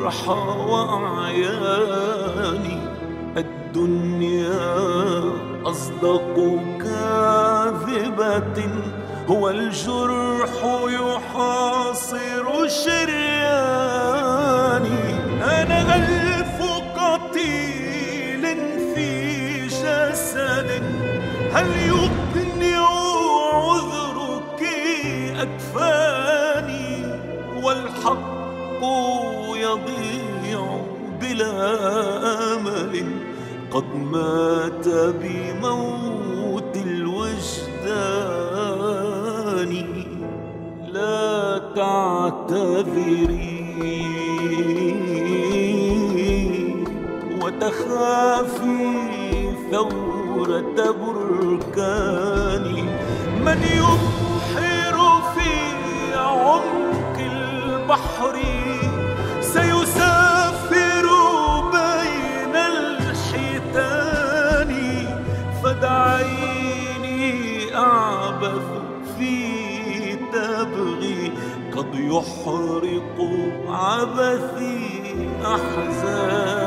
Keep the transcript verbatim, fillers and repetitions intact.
الجرحى وأعياني. الدنيا أصدق كاذبة، هو الجرح يحاصر شرياني. أنا ألف قتيل في جسد، هل يقنع عذرك أكفاني؟ والحق يضيع بلا أمل، قد مات بموت الوجدان. لا تعتذري وتخافي ثورة بركان. من يبحر في عمق البحر سيسافر بين الحيتان. فدعيني أعبث في تبغي، قد يحرق عبثي أحزاني.